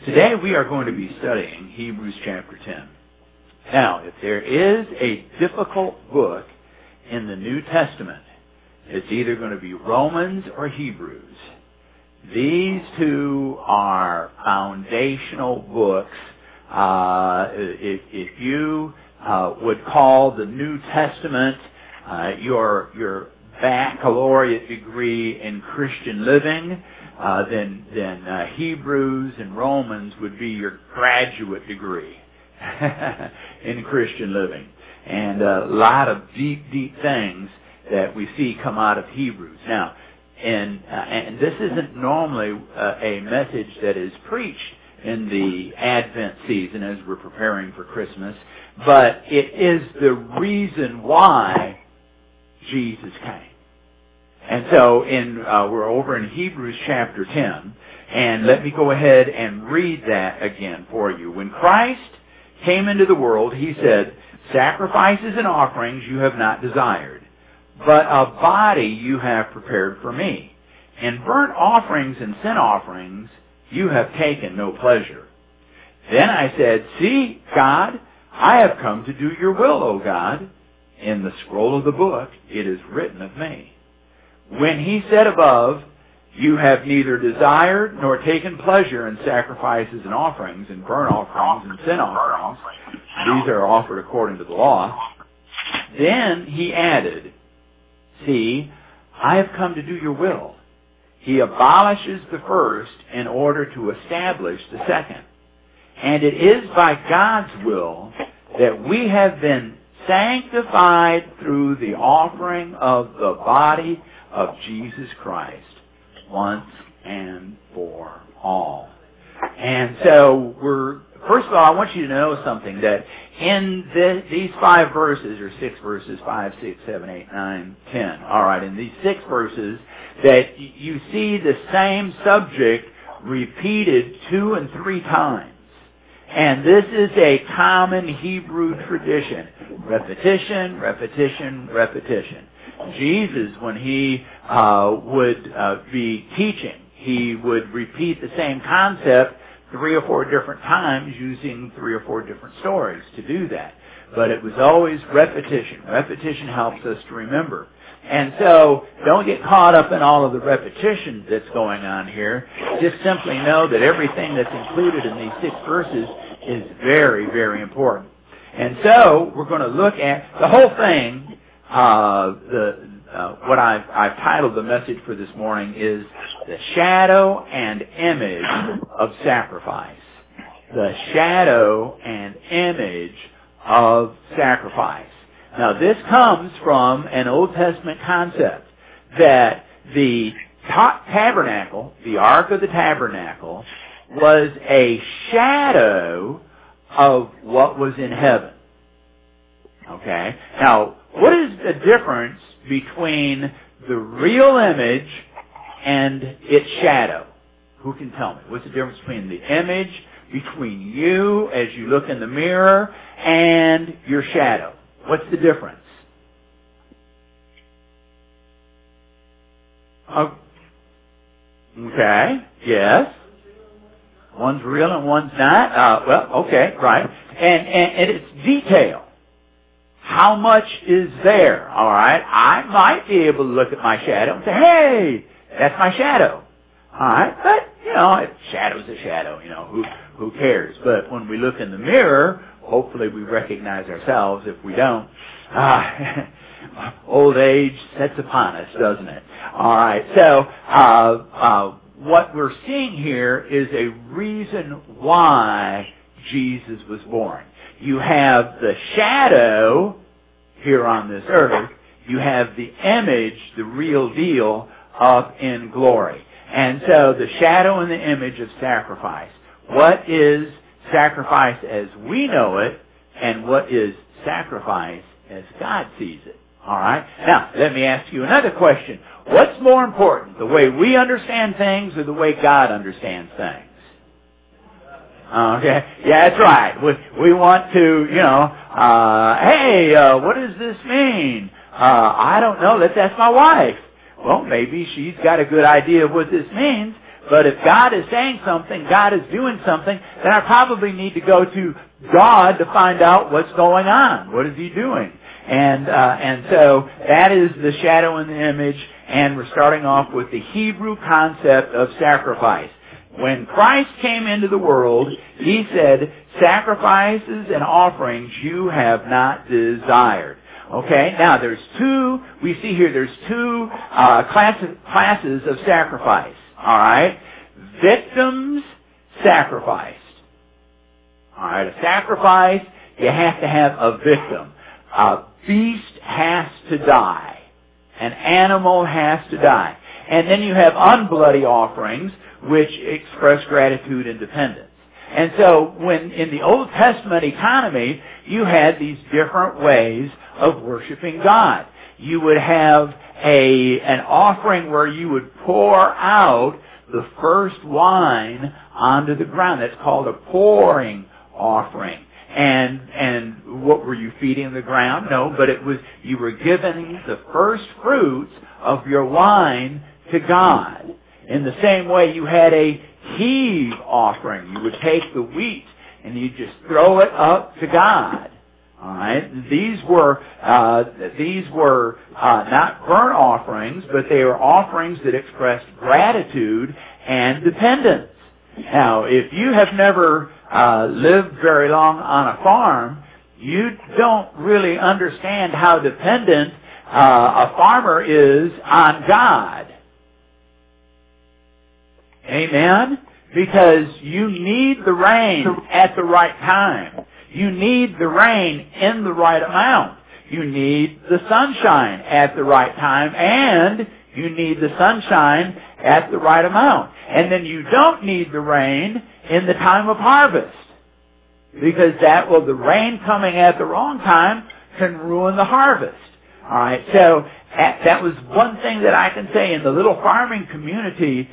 Today we are going to be studying Hebrews chapter 10. Now, if there is a difficult book in the New Testament, it's either going to be Romans or Hebrews. These two are foundational books. If you would call the New Testament your baccalaureate degree in Christian living, then Hebrews and Romans would be your graduate degree in Christian living. And a lot of deep, deep things that we see come out of Hebrews. Now, and this isn't normally a message that is preached in the Advent season as we're preparing for Christmas, but it is the reason why Jesus came. And so we're over in Hebrews chapter 10, and let me go ahead and read that again for you. When Christ came into the world, he said, "Sacrifices and offerings you have not desired, but a body you have prepared for me. In burnt offerings and sin offerings you have taken no pleasure." Then I said, "See, God, I have come to do your will, O God. In the scroll of the book it is written of me." When he said above, "You have neither desired nor taken pleasure in sacrifices and offerings, and burnt offerings and sin offerings," these are offered according to the law. Then he added, "See, I have come to do your will." He abolishes the first in order to establish the second. And it is by God's will that we have been sanctified through the offering of the body of Jesus Christ once and for all. And so first of all, I want you to know something, that in these 5 verses, or 6 verses, 5, 6, 7, 8, 9, 10, all right, in these 6 verses, that you see the same subject repeated 2 and 3 times. And this is a common Hebrew tradition. Repetition, repetition, repetition. Jesus, when he would be teaching, he would repeat the same concept 3 or 4 different times, using 3 or 4 different stories to do that. But it was always repetition. Repetition helps us to remember. And so, don't get caught up in all of the repetition that's going on here. Just simply know that everything that's included in these 6 verses is very, very important. And so, we're going to look at the whole thing. What I've titled the message for this morning is "The Shadow and Image of Sacrifice." The shadow and image of sacrifice. Now, this comes from an Old Testament concept that the tabernacle, the Ark of the Tabernacle, was a shadow of what was in heaven. Okay? Now, what is the difference between the real image and its shadow? Who can tell me? What's the difference between the image, between you as you look in the mirror, and your shadow? What's the difference? Okay, yes. One's real and one's not. Okay, right. And it's detail. How much is there? All right. I might be able to look at my shadow and say, "Hey, that's my shadow." All right. But, a shadow's a shadow. Who cares? But when we look in the mirror, hopefully we recognize ourselves. If we don't, old age sets upon us, doesn't it? All right. So, what we're seeing here is a reason why Jesus was born. You have the shadow here on this earth. You have the image, the real deal, up in glory. And so the shadow and the image of sacrifice. What is sacrifice as we know it, and what is sacrifice as God sees it? All right? Now, let me ask you another question. What's more important, the way we understand things or the way God understands things? Okay, yeah, that's right. We want to, hey, what does this mean? I don't know. Let's ask my wife. Well, maybe she's got a good idea of what this means, But if God is saying something, God is doing something, then I probably need to go to God to find out what's going on. What is He doing? And so that is the shadow and the image, and we're starting off with the Hebrew concept of sacrifice. When Christ came into the world, He said, sacrifices and offerings you have not desired. Okay, now we see here there's two classes of sacrifice. Alright? Victims sacrificed. Alright, a sacrifice, you have to have a victim. A beast has to die. An animal has to die. And then you have unbloody offerings, which express gratitude and dependence. And so when in the Old Testament economy, you had these different ways of worshiping God. You would have an offering where you would pour out the first wine onto the ground. That's called a pouring offering. And what were you feeding the ground? No, but you were giving the first fruits of your wine to God. In the same way, you had a heave offering. You would take the wheat and you just throw it up to God. All right. These were not burnt offerings, but they were offerings that expressed gratitude and dependence. Now, if you have never lived very long on a farm, you don't really understand how dependent a farmer is on God. Amen? Because you need the rain at the right time. You need the rain in the right amount. You need the sunshine at the right time, and you need the sunshine at the right amount. And then you don't need the rain in the time of harvest. Because the rain coming at the wrong time can ruin the harvest. Alright, so that was one thing that I can say in the little farming community,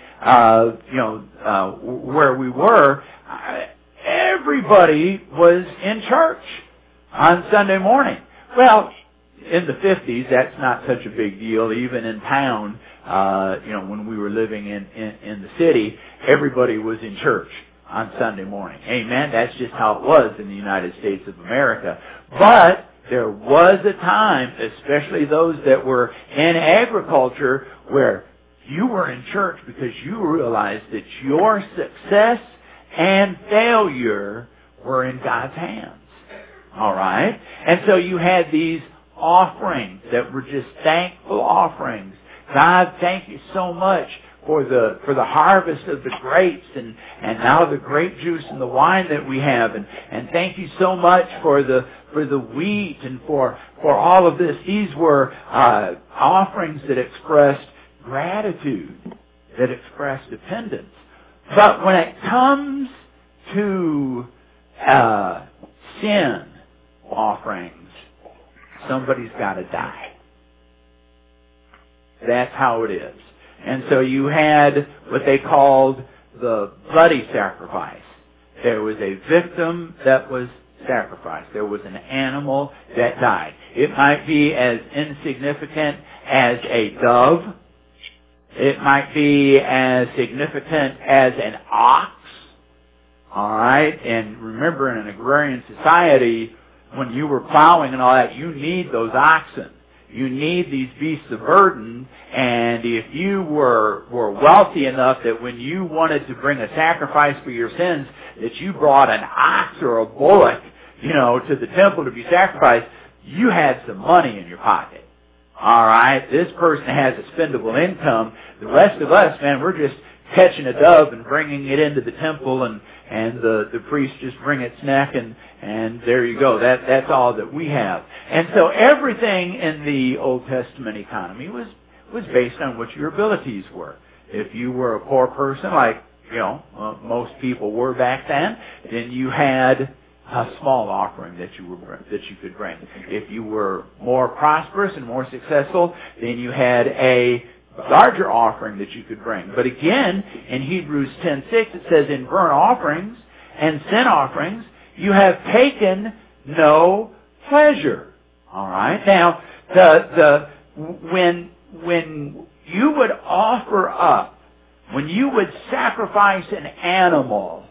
where we were, everybody was in church on Sunday morning. Well, in the 50s, that's not such a big deal. Even in town, when we were living in the city, everybody was in church on Sunday morning. Amen? That's just how it was in the United States of America. But there was a time, especially those that were in agriculture, where you were in church because you realized that your success and failure were in God's hands. All right? And so you had these offerings that were just thankful offerings. God, thank you so much for the harvest of the grapes and now the grape juice and the wine that we have, and thank you so much for the wheat and for all of this. These were offerings that expressed gratitude, that expressed dependence. But when it comes to sin offerings, somebody's got to die. That's how it is. And so you had what they called the bloody sacrifice. There was a victim that was sacrificed. There was an animal that died. It might be as insignificant as a dove. It might be as significant as an ox. All right? And remember, in an agrarian society, when you were plowing and all that, you need those oxen. You need these beasts of burden, and if you were wealthy enough that when you wanted to bring a sacrifice for your sins, that you brought an ox or a bullock, to the temple to be sacrificed, you had some money in your pocket. All right? This person has a spendable income. The rest of us, man, we're just catching a dove and bringing it into the temple, and the priest just bring its neck, and there you go. That's all that we have. And so everything in the Old Testament economy was based on what your abilities were. If you were a poor person, like most people were back then you had a small offering that you could bring. If you were more prosperous and more successful, then you had a larger offering that you could bring. But again, in Hebrews 10:6, it says, in burnt offerings and sin offerings, you have taken no pleasure. All right. Now, when you would offer up when you would sacrifice an animal,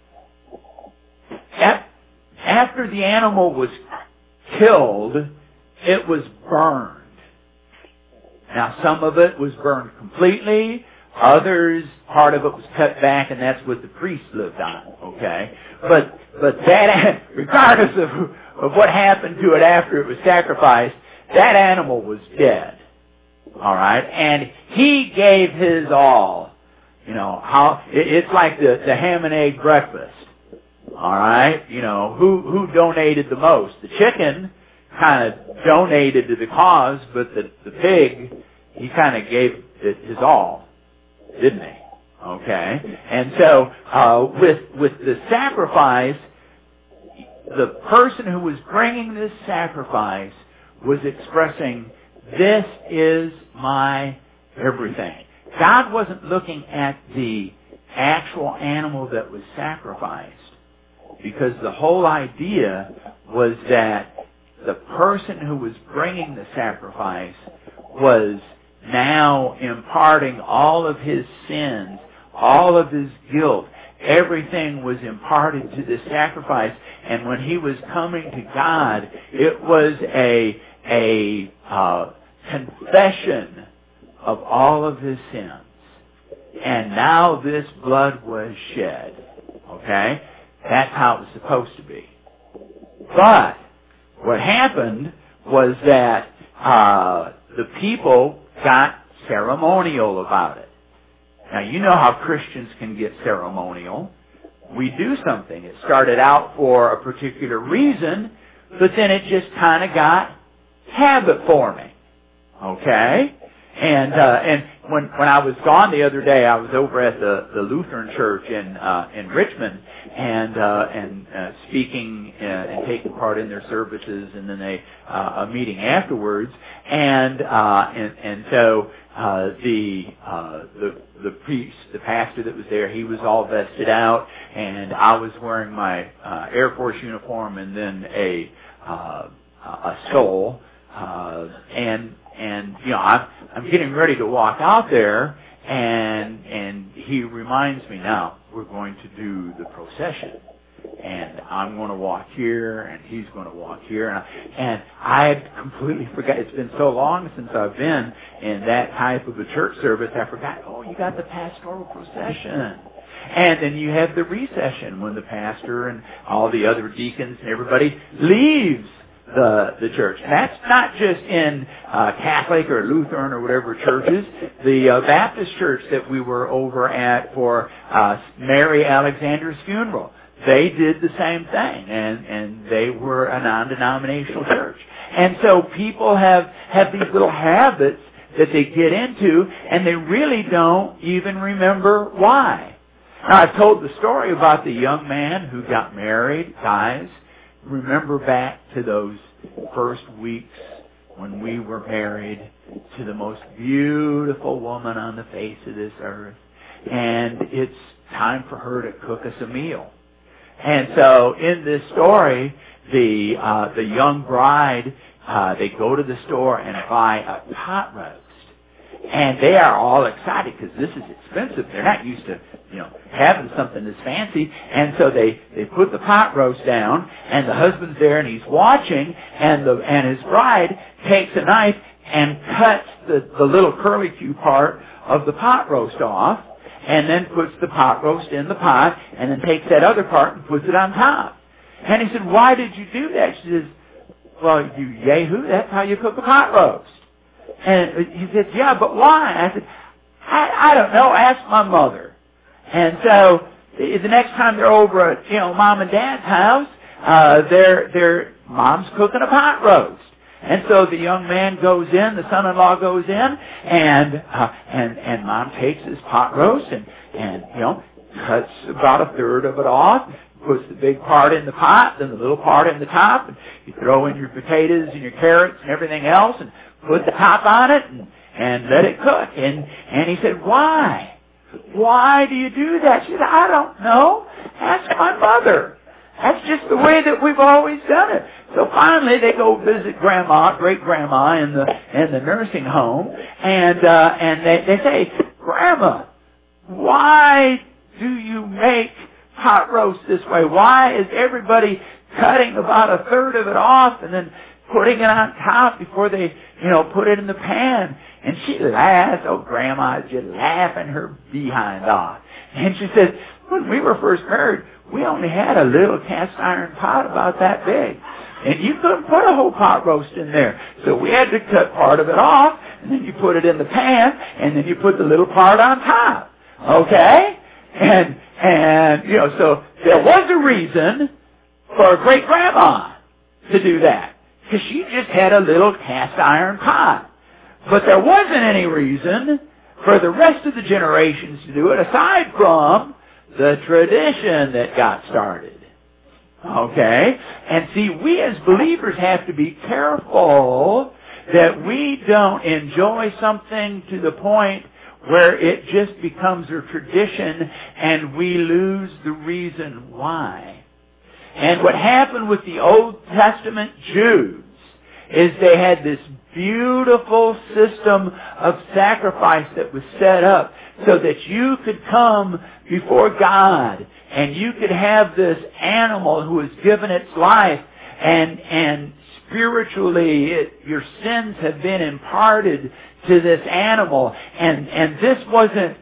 after the animal was killed, it was burned. Now, some of it was burned completely. Others, part of it was cut back, and that's what the priest lived on. Okay, but that, regardless of what happened to it after it was sacrificed, that animal was dead. All right, and he gave his all. You know how it's like the ham and egg breakfast. All right, you know who donated the most? The chicken kind of donated to the cause, but the pig, he kind of gave it his all, didn't he? Okay, and so with the sacrifice, the person who was bringing this sacrifice was expressing, "This is my everything." God wasn't looking at the actual animal that was sacrificed, because the whole idea was that the person who was bringing the sacrifice was now imparting all of his sins, all of his guilt. Everything was imparted to the sacrifice, and when he was coming to God, it was a confession of all of his sins. And now this blood was shed. Okay? That's how it was supposed to be. But what happened was that the people got ceremonial about it. Now, you know how Christians can get ceremonial. We do something. It started out for a particular reason, but then it just kind of got habit forming. Okay? And when I was gone the other day, I was over at the Lutheran Church in Richmond, and speaking and taking part in their services, and then a meeting afterwards, and so the priest, the pastor that was there, he was all vested out, and I was wearing my Air Force uniform and then a stole, and you know, I'm getting ready to walk out there, and he reminds me, now we're going to do the procession, and I'm going to walk here, and he's going to walk here, and I had completely forgot. It's been so long since I've been in that type of a church service, I forgot, oh, you got the pastoral procession. And then you have the recession, when the pastor and all the other deacons and everybody leaves the church. And that's not just in Catholic or Lutheran or whatever churches. The Baptist church that we were over at for Mary Alexander's funeral, they did the same thing, and they were a non-denominational church. And so people have these little habits that they get into, and they really don't even remember why. Now, I've told the story about the young man who got married. Guys, remember back to those first weeks when we were married to the most beautiful woman on the face of this earth, and it's time for her to cook us a meal. And so in this story, the young bride, they go to the store and buy a pot roast. And they are all excited because this is expensive. They're not used to, having something that's fancy. And so they put the pot roast down, and the husband's there, and he's watching, and his bride takes a knife and cuts the little curlicue part of the pot roast off, and then puts the pot roast in the pot, and then takes that other part and puts it on top. And he said, "Why did you do that?" She says, "Well, you yahoo, that's how you cook a pot roast." And he said, "Yeah, but why?" I said, I don't know, ask my mother. And so the next time they're over at, mom and dad's house, their mom's cooking a pot roast. And so the young man goes in, the son-in-law goes in, and mom takes his pot roast and cuts about a third of it off, puts the big part in the pot, then the little part in the top, and you throw in your potatoes and your carrots and everything else, and put the top on it and let it cook. And he said, "Why? Why do you do that?" She said, "I don't know. Ask my mother. That's just the way that we've always done it." So finally they go visit grandma, great grandma in the nursing home, and they say, "Grandma, why do you make pot roast this way? Why is everybody cutting about a third of it off and then putting it on top before they, put it in the pan? And she laughs. Oh, Grandma's just laughing her behind off. And she says, when we were first married, we only had a little cast iron pot about that big. And you couldn't put a whole pot roast in there. So we had to cut part of it off, and then you put it in the pan, and then you put the little part on top. Okay? And so there was a reason for great-grandma to do that. Because she just had a little cast iron pot. But there wasn't any reason for the rest of the generations to do it, aside from the tradition that got started. Okay? And see, we as believers have to be careful that we don't enjoy something to the point where it just becomes a tradition and we lose the reason why. And what happened with the Old Testament Jews is they had this beautiful system of sacrifice that was set up so that you could come before God and you could have this animal who has given its life, and spiritually your sins have been imparted to this animal, and this wasn't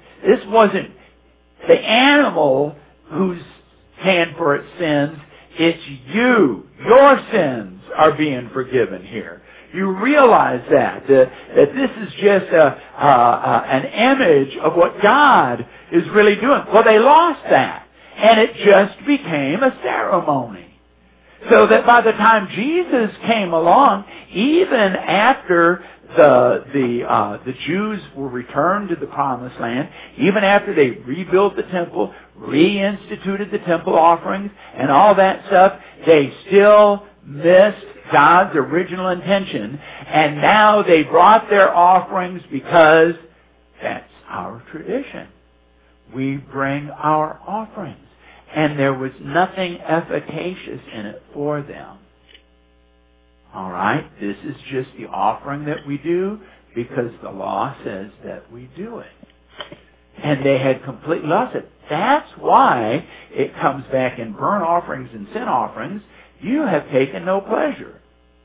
the animal who's paying for its sins. It's you. Your sins are being forgiven here. You realize that this is just an image of what God is really doing. Well, they lost that, and it just became a ceremony. So that by the time Jesus came along, even after the Jews were returned to the Promised Land, even after they rebuilt the temple, reinstituted the temple offerings, and all that stuff, they still missed God's original intention, and now they brought their offerings because that's our tradition. We bring our offerings. And there was nothing efficacious in it for them. All right? This is just the offering that we do because the law says that we do it. And they had completely lost it. That's why it comes back in burnt offerings and sin offerings. You have taken no pleasure.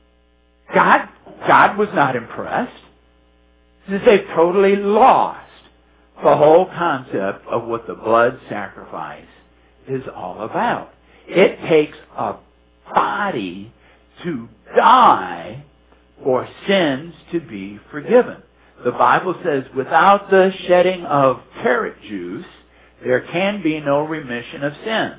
God was not impressed. They've totally lost the whole concept of what the blood sacrifice is all about. It takes a body to die for sins to be forgiven. The Bible says without the shedding of carrot juice, there can be no remission of sins.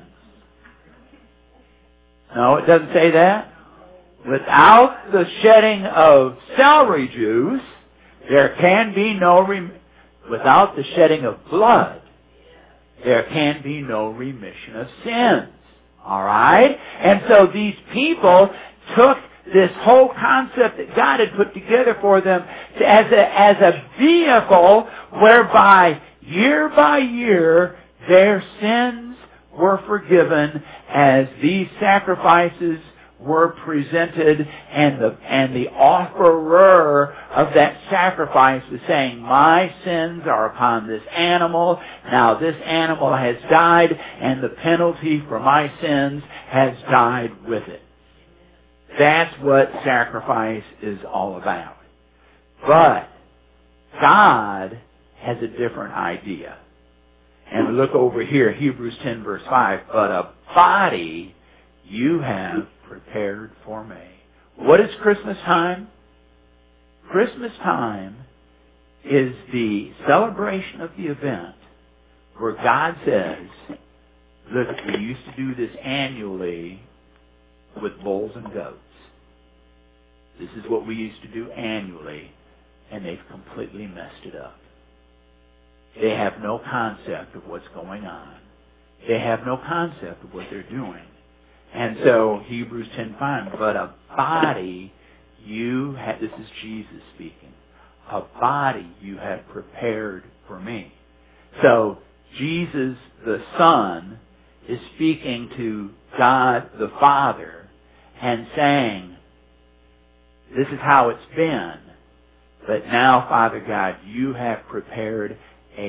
No, it doesn't say that. Without the shedding of celery juice, there can be no without the shedding of blood, there can be no remission of sins. All right? And so these people took this whole concept that God had put together for them as a vehicle whereby year by year their sins were forgiven as these sacrifices were presented, and the offerer of that sacrifice was saying, my sins are upon this animal. Now this animal has died, and the penalty for my sins has died with it. That's what sacrifice is all about. But God has a different idea. And we look over here, Hebrews 10 verse 5, but a body you have prepared for me. What is Christmas time? Christmas time is the celebration of the event where God says, look, we used to do this annually with bulls and goats. This is what we used to do annually, and they've completely messed it up. They have no concept of what's going on. They have no concept of what they're doing. And so, Hebrews 10:5, but a body you have, this is Jesus speaking, a body you have prepared for me. So, Jesus the Son is speaking to God the Father and saying, this is how it's been, but now, Father God, you have prepared a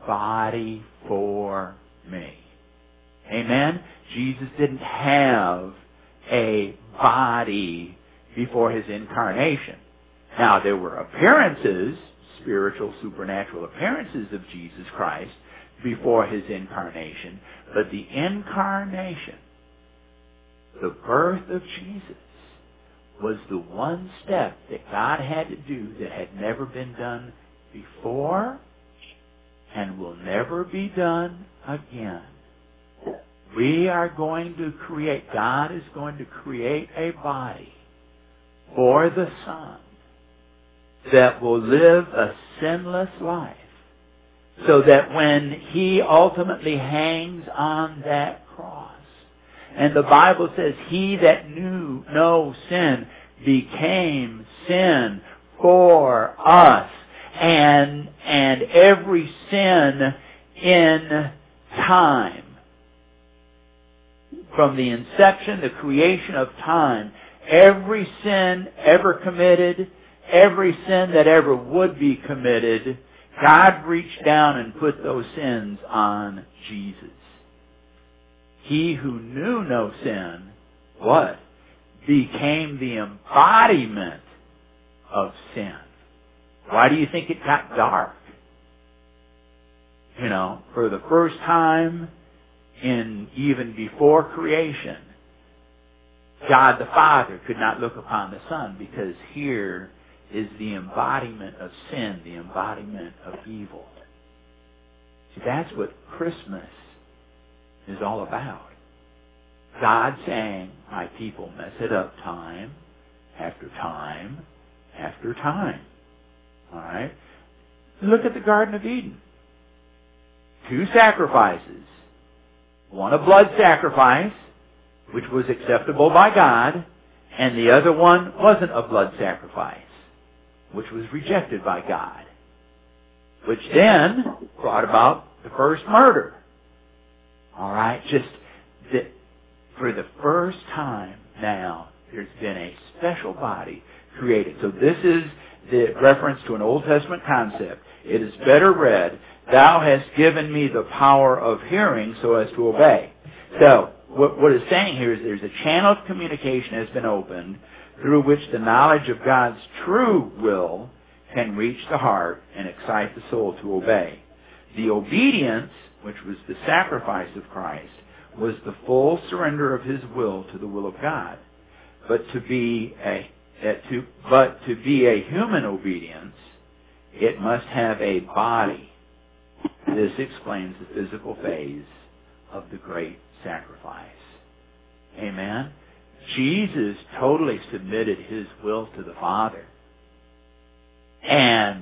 body for me. Amen? Jesus didn't have a body before his incarnation. Now, there were appearances, spiritual, supernatural appearances of Jesus Christ before his incarnation, but the incarnation, the birth of Jesus, was the one step that God had to do that had never been done before and will never be done again. We are going to create, God is going to create a body for the Son that will live a sinless life, so that when he ultimately hangs on that cross, and the Bible says, he that knew no sin became sin for us, and every sin in time, from the inception, the creation of time, every sin ever committed, every sin that ever would be committed, God reached down and put those sins on Jesus. He who knew no sin, what? Became the embodiment of sin. Why do you think it got dark? You know, for the first time even before creation, God the Father could not look upon the Son, because here is the embodiment of sin, the embodiment of evil. See, that's what Christmas is all about. God saying, my people mess it up time after time after time. All right? Look at the Garden of Eden. 2 sacrifices. One a blood sacrifice, which was acceptable by God, and the other one wasn't a blood sacrifice, which was rejected by God, which then brought about the first murder. All right? Just that for the first time now, there's been a special body created. So this is the reference to an Old Testament concept. It is better read, thou hast given me the power of hearing so as to obey. So, what it's saying here is there's a channel of communication has been opened through which the knowledge of God's true will can reach the heart and excite the soul to obey. The obedience, which was the sacrifice of Christ, was the full surrender of his will to the will of God. But to be a human obedience, it must have a body. This explains the physical phase of the great sacrifice. Amen? Jesus totally submitted his will to the Father. And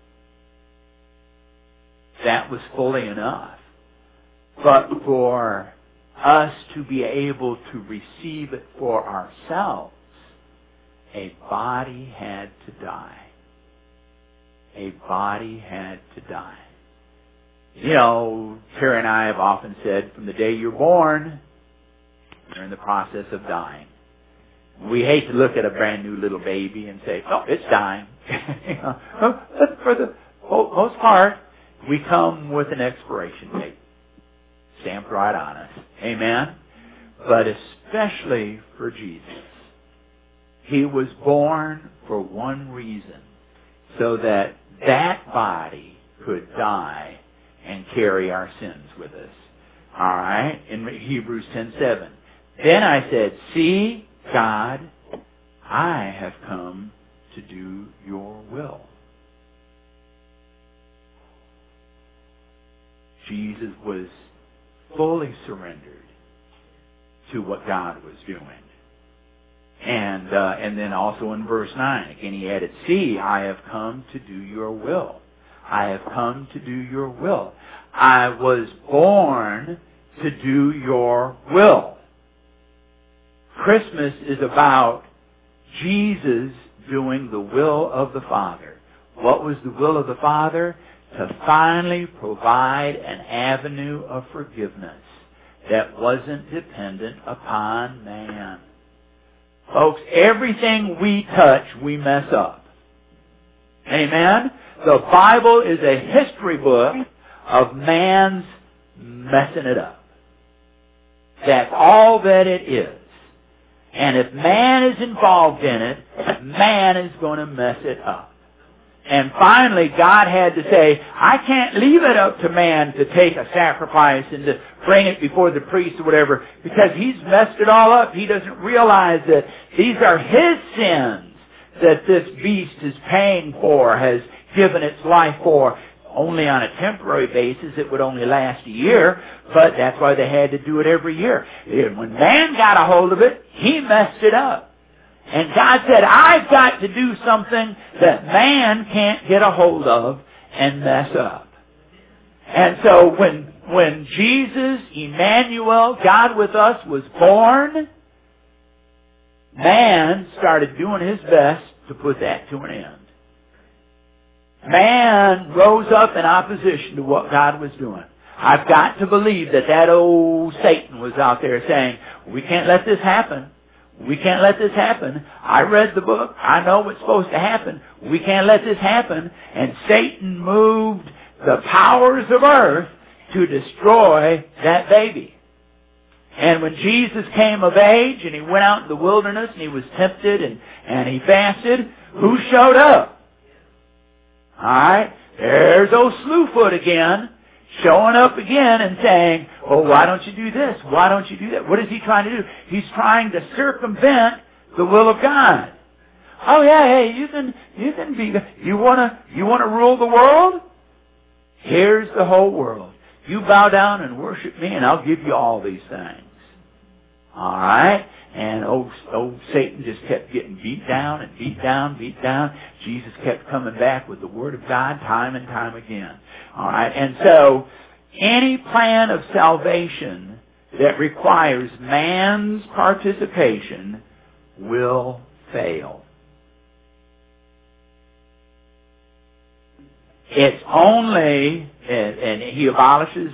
that was fully enough. But for us to be able to receive it for ourselves, a body had to die. A body had to die. You know, Terry and I have often said, from the day you're born, you're in the process of dying. We hate to look at a brand new little baby and say, oh, it's dying. But for the most part, we come with an expiration date stamped right on us. Amen? But especially for Jesus. He was born for one reason, so that that body could die and carry our sins with us. All right? In Hebrews 10:7. Then I said, see, God, I have come to do your will. Jesus was fully surrendered to what God was doing. And then also in verse 9, again he added, see, I have come to do your will. I have come to do your will. I was born to do your will. Christmas is about Jesus doing the will of the Father. What was the will of the Father? To finally provide an avenue of forgiveness that wasn't dependent upon man. Folks, everything we touch, we mess up. Amen? The Bible is a history book of man's messing it up. That's all that it is. And if man is involved in it, man is going to mess it up. And finally, God had to say, I can't leave it up to man to take a sacrifice and to bring it before the priest or whatever, because he's messed it all up. He doesn't realize that these are his sins that this beast is paying for, has given its life for. Only on a temporary basis, it would only last a year, but that's why they had to do it every year. And when man got a hold of it, he messed it up. And God said, I've got to do something that man can't get a hold of and mess up. And so when Jesus, Emmanuel, God with us, was born, man started doing his best to put that to an end. Man rose up in opposition to what God was doing. I've got to believe that old Satan was out there saying, we can't let this happen. We can't let this happen. I read the book. I know what's supposed to happen. We can't let this happen. And Satan moved the powers of earth to destroy that baby. And when Jesus came of age and he went out in the wilderness and he was tempted and he fasted, who showed up? Alright, there's old Slewfoot again, showing up again and saying, oh, why don't you do this? Why don't you do that? What is he trying to do? He's trying to circumvent the will of God. Oh yeah, hey, you can be, you wanna rule the world? Here's the whole world. You bow down and worship me and I'll give you all these things. Alright? And old Satan just kept getting beat down and beat down, beat down. Jesus kept coming back with the Word of God time and time again. Alright? And so, any plan of salvation that requires man's participation will fail. It's only, and he abolishes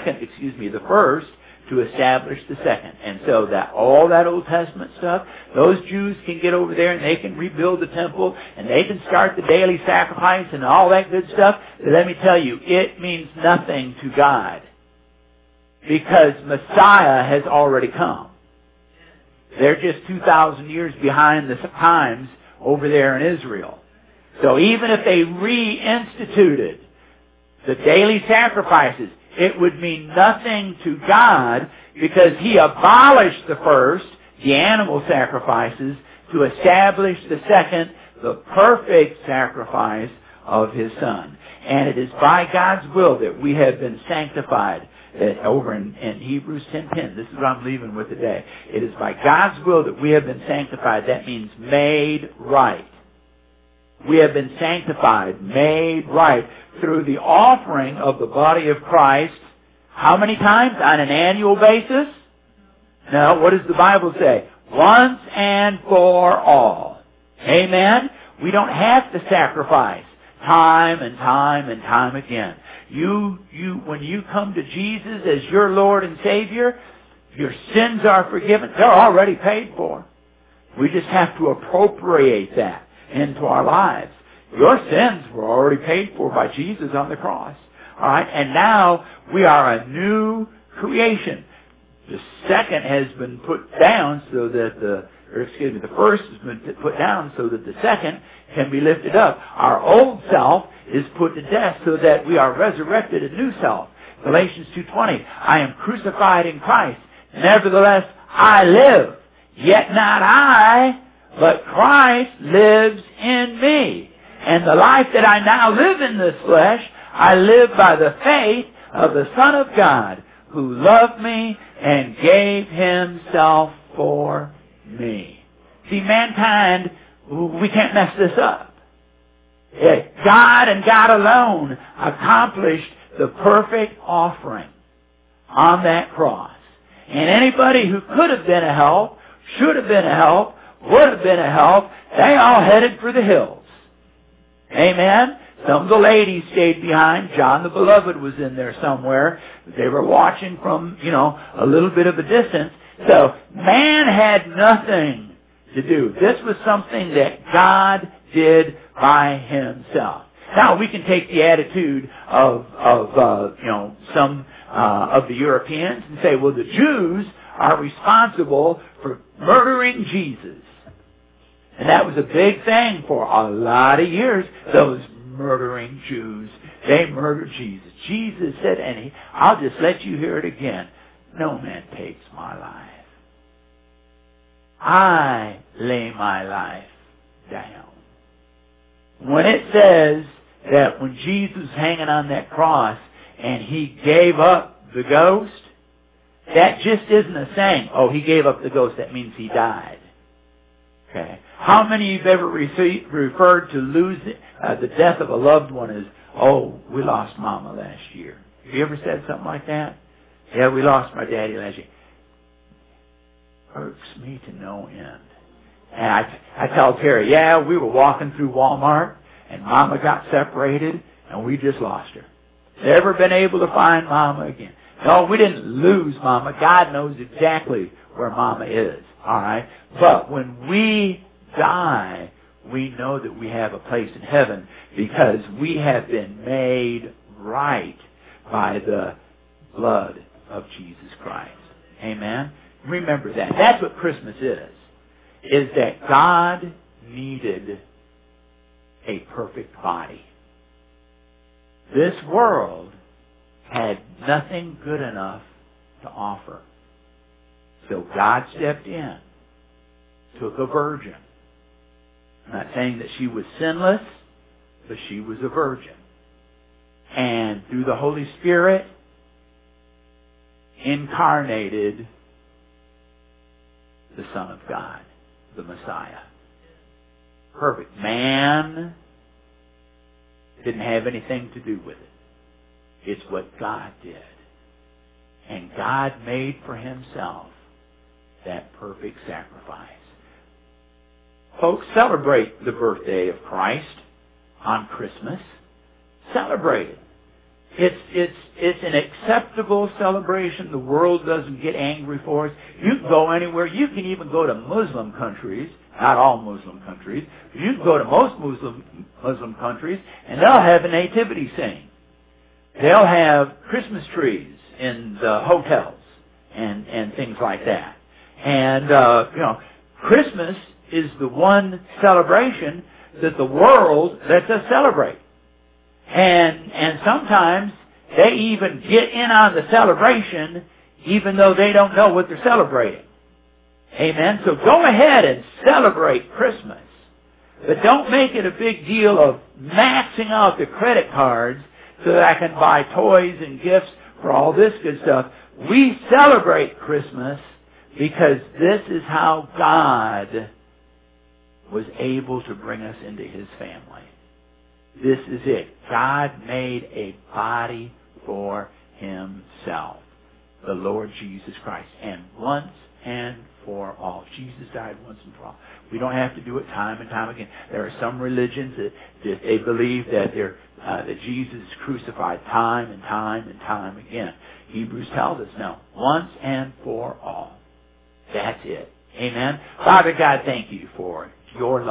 the first, to establish the second. And so that all that Old Testament stuff, those Jews can get over there and they can rebuild the temple and they can start the daily sacrifice and all that good stuff. But let me tell you, it means nothing to God, because Messiah has already come. They're just 2,000 years behind the times over there in Israel. So even if they reinstituted the daily sacrifices, it would mean nothing to God, because he abolished the first, the animal sacrifices, to establish the second, the perfect sacrifice of his Son. And it is by God's will that we have been sanctified. Over in Hebrews 10:10, this is what I'm leaving with today. It is by God's will that we have been sanctified. That means made right. We have been sanctified, made right, through the offering of the body of Christ. How many times? On an annual basis? No, what does the Bible say? Once and for all. Amen? We don't have to sacrifice time and time and time again. When you come to Jesus as your Lord and Savior, your sins are forgiven. They're already paid for. We just have to appropriate that into our lives. Your sins were already paid for by Jesus on the cross. All right, and now we are a new creation. The second has been put down so that the first has been put down so that the second can be lifted up. Our old self is put to death so that we are resurrected a new self. Galatians 2:20, I am crucified in Christ. Nevertheless, I live. Yet not I, but Christ lives in me. And the life that I now live in this flesh, I live by the faith of the Son of God, who loved me and gave himself for me. See, mankind, we can't mess this up. God and God alone accomplished the perfect offering on that cross. And anybody who could have been a help, should have been a help, would have been a help, they all headed for the hills. Amen? Some of the ladies stayed behind. John the Beloved was in there somewhere. They were watching from, a little bit of a distance. So, man had nothing to do. This was something that God did by himself. Now we can take the attitude of some of the Europeans and say, well, the Jews are responsible for murdering Jesus. And that was a big thing for a lot of years, those murdering Jews. They murdered Jesus. Jesus said, and I'll just let you hear it again, no man takes my life. I lay my life down. When it says that when Jesus was hanging on that cross and he gave up the ghost, that just isn't a saying, oh, he gave up the ghost, that means he died. Okay. How many of you have ever referred to the death of a loved one as, oh, we lost Mama last year? Have you ever said something like that? Yeah, we lost my daddy last year. Irks me to no end. And I tell Terry, yeah, we were walking through Walmart and Mama got separated and we just lost her. Never been able to find Mama again. No, we didn't lose Mama. God knows exactly where Mama is. All right? But when we die, we know that we have a place in heaven because we have been made right by the blood of Jesus Christ. Amen? Remember that. That's what Christmas is that God needed a perfect body. This world had nothing good enough to offer. So God stepped in, took a virgin. I'm not saying that she was sinless, but she was a virgin. And through the Holy Spirit, incarnated the Son of God, the Messiah. Perfect. Man didn't have anything to do with it. It's what God did. And God made for himself that perfect sacrifice. Folks, celebrate the birthday of Christ on Christmas. Celebrate it. It's an acceptable celebration. The world doesn't get angry for it. You can go anywhere. You can even go to Muslim countries. Not all Muslim countries. But you can go to most Muslim countries and they'll have a nativity scene. They'll have Christmas trees in the hotels and things like that. And, Christmas is the one celebration that the world lets us celebrate. And sometimes they even get in on the celebration even though they don't know what they're celebrating. Amen. So go ahead and celebrate Christmas. But don't make it a big deal of maxing out the credit cards so that I can buy toys and gifts for all this good stuff. We celebrate Christmas because this is how God was able to bring us into his family. This is it. God made a body for himself. The Lord Jesus Christ. And once and for all. Jesus died once and for all. We don't have to do it time and time again. There are some religions that they believe that that Jesus is crucified time and time and time again. Hebrews tells us no. Once and for all. That's it. Amen. Father God, thank you for your love.